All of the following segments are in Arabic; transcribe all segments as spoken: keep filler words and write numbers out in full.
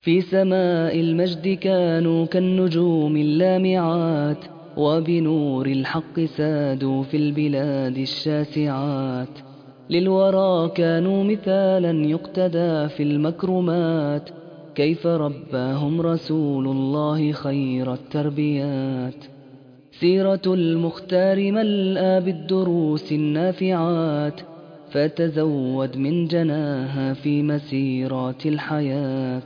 في سماء المجد كانوا كالنجوم اللامعات، وبنور الحق سادوا في البلاد الشاسعات. للورى كانوا مثالا يقتدى في المكرمات، كيف رباهم رسول الله خير التربيات. سيرة المختار ملأى بالدروس النافعات، فتزود من جناها في مسيرات الحياة.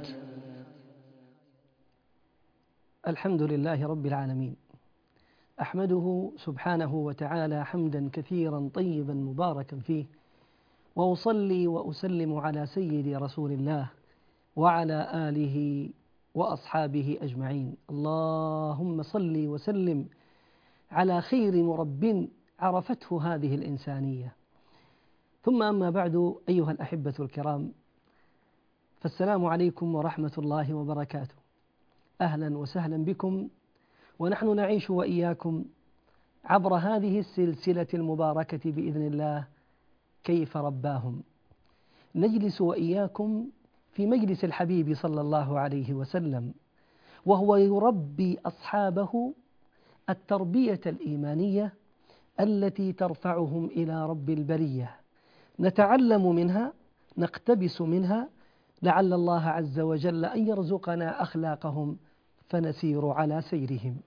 الحمد لله رب العالمين، أحمده سبحانه وتعالى حمدا كثيرا طيبا مباركا فيه، وأصلي وأسلم على سيد رسول الله وعلى آله وأصحابه أجمعين. اللهم صل وسلم على خير مرب عرفته هذه الإنسانية. ثم أما بعد، أيها الأحبة الكرام، فالسلام عليكم ورحمة الله وبركاته. أهلا وسهلا بكم، ونحن نعيش وإياكم عبر هذه السلسلة المباركة بإذن الله، كيف رباهم. نجلس وإياكم في مجلس الحبيب صلى الله عليه وسلم، وهو يربي أصحابه التربية الإيمانية التي ترفعهم إلى رب البرية. نتعلم منها، نقتبس منها، لعل الله عز وجل أن يرزقنا أخلاقهم فنسير على سيرهم.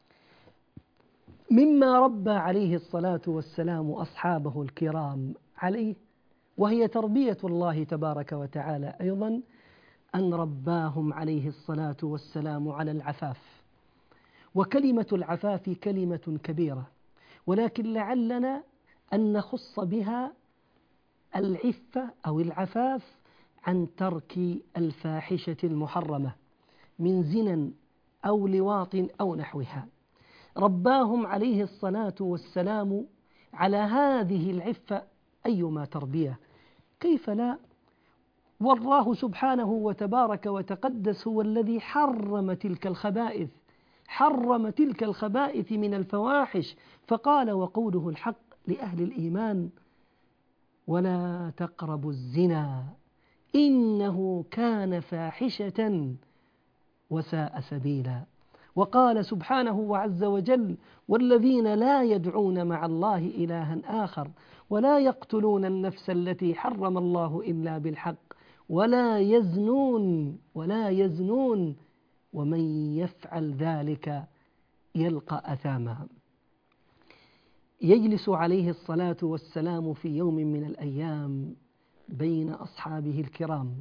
مما ربى عليه الصلاة والسلام أصحابه الكرام عليه، وهي تربية الله تبارك وتعالى أيضا، أن رباهم عليه الصلاة والسلام على العفاف. وكلمة العفاف كلمة كبيرة، ولكن لعلنا أن نخص بها العفة أو العفاف عن ترك الفاحشة المحرمة من زنا أو لواط أو نحوها. رباهم عليه الصلاة والسلام على هذه العفة أيما تربية، كيف لا؟ والله سبحانه وتبارك وتقدس هو الذي حرم تلك الخبائث، حرم تلك الخبائث من الفواحش، فقال وقوله الحق لأهل الإيمان: ولا تقربوا الزنا إنه كان فاحشة وساء سبيلا. وقال سبحانه وعز وجل: والذين لا يدعون مع الله إلها آخر ولا يقتلون النفس التي حرم الله إلا بالحق ولا يزنون ولا يزنون ومن يفعل ذلك يلقى أثاما. يجلس عليه الصلاة والسلام في يوم من الأيام بين أصحابه الكرام،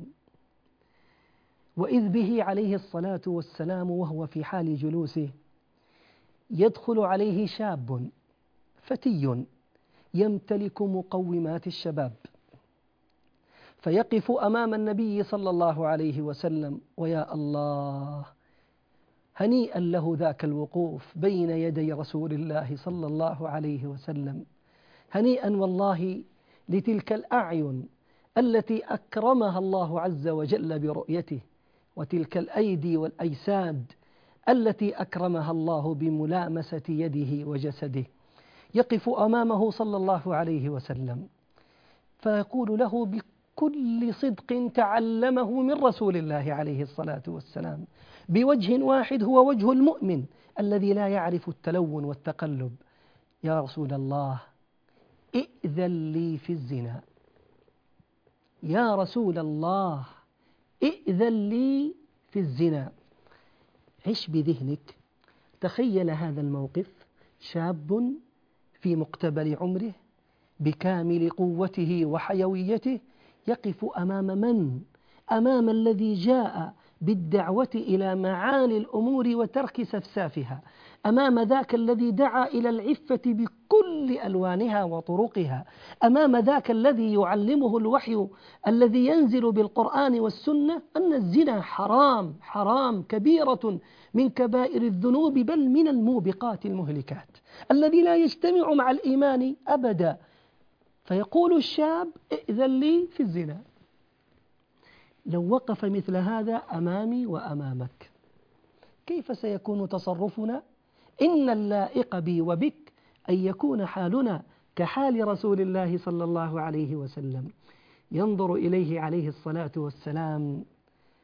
وإذ به عليه الصلاة والسلام وهو في حال جلوسه يدخل عليه شاب فتي يمتلك مقومات الشباب، فيقف أمام النبي صلى الله عليه وسلم، ويا الله، هنيئا له ذاك الوقوف بين يدي رسول الله صلى الله عليه وسلم. هنيئا والله لتلك الأعين التي أكرمها الله عز وجل برؤيته، وتلك الأيدي والأجساد التي أكرمها الله بملامسة يده وجسده. يقف أمامه صلى الله عليه وسلم فيقول له بكل صدق تعلمه من رسول الله عليه الصلاة والسلام، بوجه واحد هو وجه المؤمن الذي لا يعرف التلون والتقلب: يا رسول الله، ائذن لي في الزنا. يا رسول الله، ائذن لي في الزنا. عش بذهنك، تخيل هذا الموقف: شاب في مقتبل عمره بكامل قوته وحيويته يقف أمام من؟ أمام الذي جاء بالدعوة إلى معالي الأمور وترك سفسافها، أمام ذاك الذي دعا إلى العفة بكل ألوانها وطرقها، أمام ذاك الذي يعلمه الوحي الذي ينزل بالقرآن والسنة أن الزنا حرام، حرام كبيرة من كبائر الذنوب، بل من الموبقات المهلكات، الذي لا يجتمع مع الإيمان أبدا. فيقول الشاب: ائذن لي في الزنا. لو وقف مثل هذا أمامي وأمامك، كيف سيكون تصرفنا؟ إن اللائق بي وبك أن يكون حالنا كحال رسول الله صلى الله عليه وسلم. ينظر إليه عليه الصلاة والسلام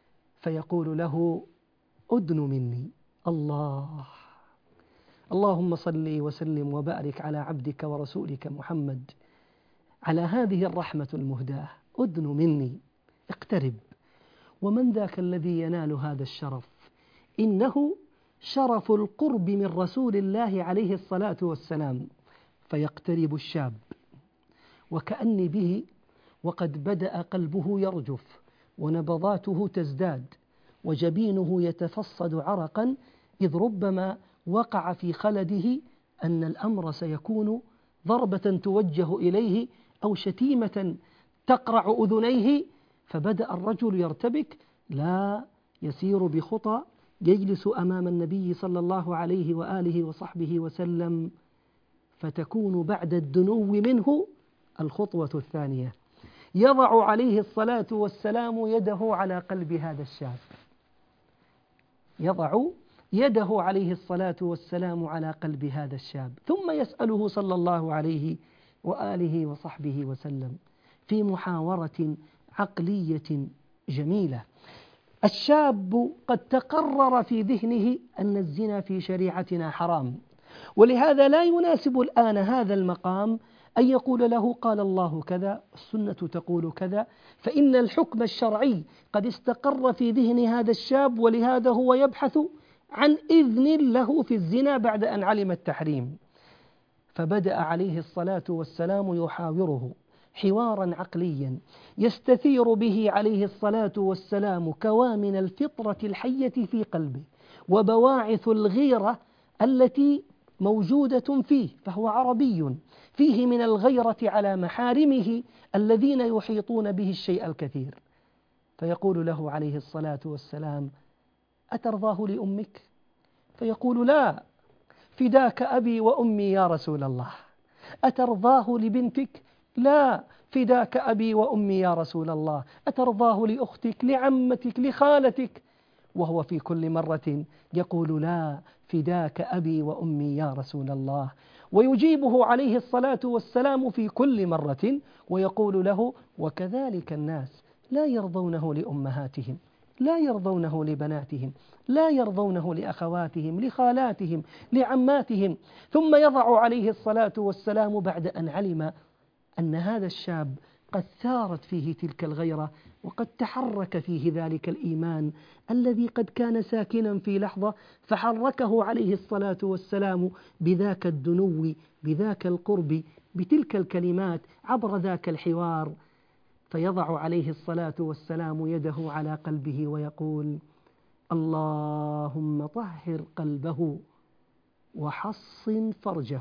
فيقول له أدن مني. الله اللهم صل وسلم وبارك على عبدك ورسولك محمد، على هذه الرحمة المهداة، أدن مني، اقترب. ومن ذاك الذي ينال هذا الشرف؟ إنه شرف القرب من رسول الله عليه الصلاة والسلام. فيقترب الشاب وكأني به وقد بدأ قلبه يرجف ونبضاته تزداد وجبينه يتفصد عرقا، إذ ربما وقع في خلده أن الأمر سيكون ضربة توجه إليه أو شتيمة تقرع أذنيه. فبدأ الرجل يرتبك، لا يسير بخطى، يجلس أمام النبي صلى الله عليه وآله وصحبه وسلم، فتكون بعد الدنو منه الخطوة الثانية. يضع عليه الصلاة والسلام يده على قلب هذا الشاب، يضع يده عليه الصلاة والسلام على قلب هذا الشاب، ثم يسأله صلى الله عليه وآله وصحبه وسلم في محاورة عقلية جميلة. الشاب قد تقرر في ذهنه أن الزنا في شريعتنا حرام، ولهذا لا يناسب الآن هذا المقام أن يقول له قال الله كذا، السنة تقول كذا، فإن الحكم الشرعي قد استقر في ذهن هذا الشاب، ولهذا هو يبحث عن إذن له في الزنا بعد أن علم التحريم. فبدأ عليه الصلاة والسلام يحاوره حوارا عقليا يستثير به عليه الصلاة والسلام كوامن الفطرة الحية في قلبه وبواعث الغيرة التي موجودة فيه، فهو عربي فيه من الغيرة على محارمه الذين يحيطون به الشيء الكثير. فيقول له عليه الصلاة والسلام أترضاه لأمك؟ فيقول لا، فداك أبي وأمي يا رسول الله. أترضاه لبنتك؟ لا، فداك أبي وأمي يا رسول الله. أترضاه لأختك، لعمتك، لخالتك؟ وهو في كل مرة يقول لا، فداك أبي وأمي يا رسول الله. ويجيبه عليه الصلاة والسلام في كل مرة ويقول له وكذلك الناس لا يرضونه لأمهاتهم، لا يرضونه لبناتهم، لا يرضونه لأخواتهم، لخالاتهم، لعماتهم. ثم يضع عليه الصلاة والسلام بعد أن علم أن هذا الشاب قد ثارت فيه تلك الغيرة وقد تحرك فيه ذلك الإيمان الذي قد كان ساكنا في لحظة، فحركه عليه الصلاة والسلام بذاك الدنو، بذاك القرب، بتلك الكلمات، عبر ذاك الحوار. فيضع عليه الصلاة والسلام يده على قلبه ويقول اللهم طهر قلبه وحصن فرجه.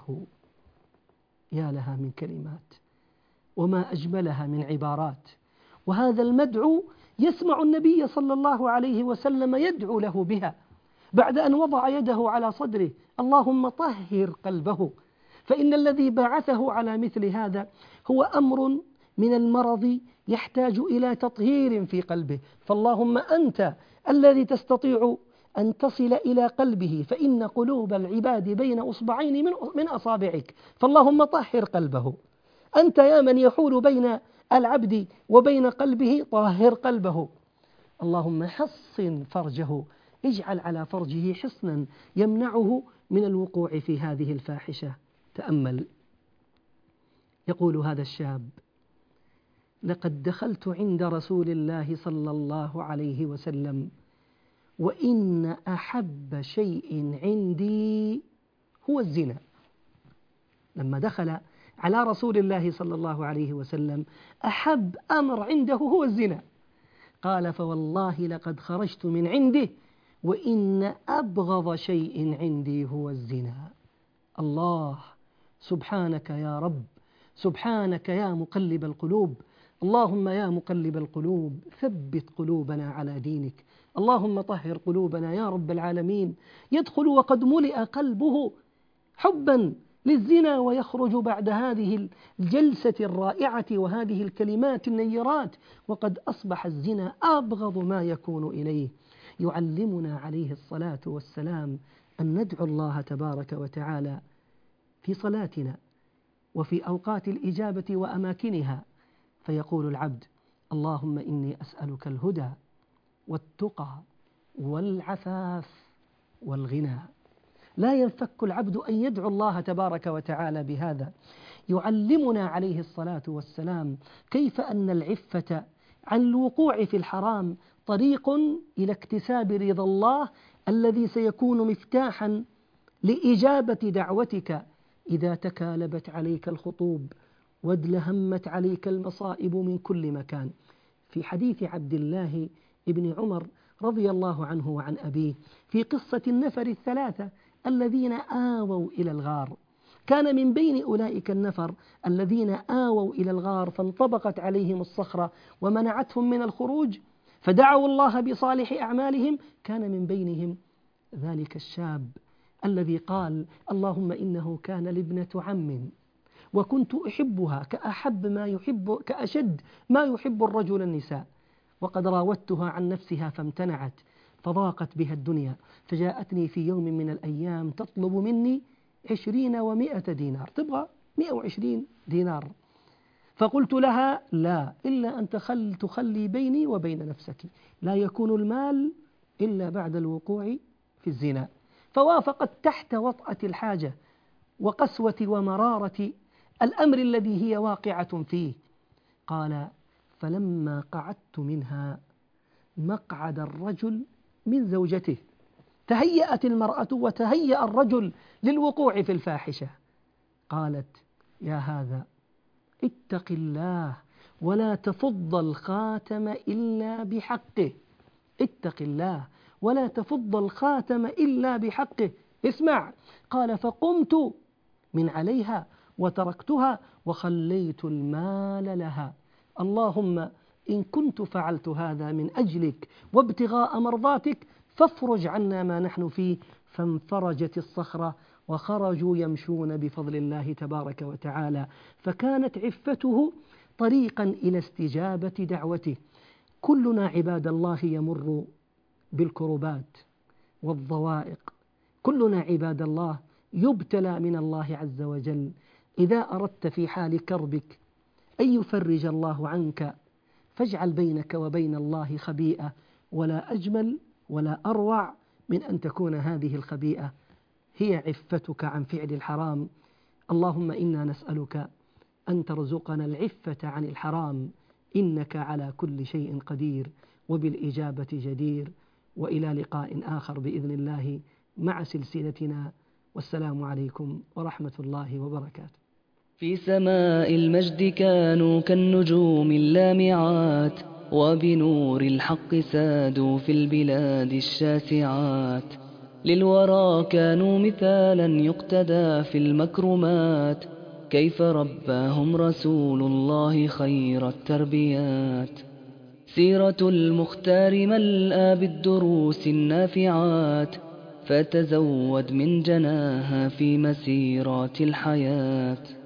يا لها من كلمات وما أجملها من عبارات. وهذا المدعو يسمع النبي صلى الله عليه وسلم يدعو له بها بعد أن وضع يده على صدره، اللهم طهر قلبه. فإن الذي بعثه على مثل هذا هو أمر من المرض يحتاج إلى تطهير في قلبه. فاللهم أنت الذي تستطيع أن تصل إلى قلبه، فإن قلوب العباد بين أصبعين من أصابعك، فاللهم طهر قلبه. أنت يا من يحول بين العبد وبين قلبه، طهر قلبه. اللهم حصن فرجه، اجعل على فرجه حصنا يمنعه من الوقوع في هذه الفاحشة. تأمل، يقول هذا الشاب لقد دخلت عند رسول الله صلى الله عليه وسلم وإن أحب شيء عندي هو الزنا. لما دخل على رسول الله صلى الله عليه وسلم أحب أمر عنده هو الزنا. قال فوالله لقد خرجت من عنده وإن أبغض شيء عندي هو الزنا. الله، سبحانك يا رب، سبحانك يا مقلب القلوب. اللهم يا مقلب القلوب ثبت قلوبنا على دينك. اللهم طهر قلوبنا يا رب العالمين. يدخل وقد ملئ قلبه حبا للزنا ويخرج بعد هذه الجلسة الرائعة وهذه الكلمات النيرات وقد أصبح الزنا أبغض ما يكون إليه. يعلمنا عليه الصلاة والسلام أن ندعو الله تبارك وتعالى في صلاتنا وفي أوقات الإجابة وأماكنها، فيقول العبد اللهم إني أسألك الهدى والتقى والعفاف والغنى. لا ينفك العبد أن يدعو الله تبارك وتعالى بهذا. يعلمنا عليه الصلاة والسلام كيف أن العفة عن الوقوع في الحرام طريق إلى اكتساب رضا الله الذي سيكون مفتاحا لإجابة دعوتك إذا تكالبت عليك الخطوب وادلهمت عليك المصائب من كل مكان. في حديث عبد الله ابن عمر رضي الله عنه وعن أبيه في قصة النفر الثلاثة الذين آووا إلى الغار، كان من بين أولئك النفر الذين آووا إلى الغار فانطبقت عليهم الصخرة ومنعتهم من الخروج، فدعوا الله بصالح أعمالهم. كان من بينهم ذلك الشاب الذي قال: اللهم إنه كان لابنة عم وكنت أحبها كأحب ما يحب كأشد ما يحب الرجل النساء، وقد راودتها عن نفسها فامتنعت فضاقت بها الدنيا، فجاءتني في يوم من الأيام تطلب مني عشرين ومائة دينار، تبغى مئة وعشرين دينار، فقلت لها: لا، إلا أن تخل تخلي بيني وبين نفسك، لا يكون المال إلا بعد الوقوع في الزنا. فوافقت تحت وطأة الحاجة وقسوة ومرارة الأمر الذي هي واقعة فيه. قال: فلما قعدت منها مقعد الرجل من زوجته، تهيأت المرأة وتهيأ الرجل للوقوع في الفاحشة. قالت: يا هذا اتق الله ولا تفض الخاتم إلا بحقه، اتق الله ولا تفض الخاتم إلا بحقه. اسمع. قال: فقمت من عليها وتركتها وخليت المال لها. اللهم إن كنت فعلت هذا من أجلك وابتغاء مرضاتك فافرج عنا ما نحن فيه. فانفرجت الصخرة وخرجوا يمشون بفضل الله تبارك وتعالى. فكانت عفته طريقا إلى استجابة دعوته. كلنا عباد الله يمر بالكربات والضوائق، كلنا عباد الله يبتلى من الله عز وجل. إذا أردت في حال كربك أن يفرج الله عنك فاجعل بينك وبين الله خبيئة، ولا أجمل ولا أروع من أن تكون هذه الخبيئة هي عفتك عن فعل الحرام. اللهم إنا نسألك أن ترزقنا العفة عن الحرام، إنك على كل شيء قدير وبالإجابة جدير. وإلى لقاء آخر بإذن الله مع سلسلتنا، والسلام عليكم ورحمة الله وبركاته. في سماء المجد كانوا كالنجوم اللامعات، وبنور الحق سادوا في البلاد الشاسعات. للورى كانوا مثالا يقتدى في المكرمات، كيف رباهم رسول الله خير التربيات. سيرة المختار ملأى بالدروس النافعات، فتزود من جناها في مسيرات الحياة.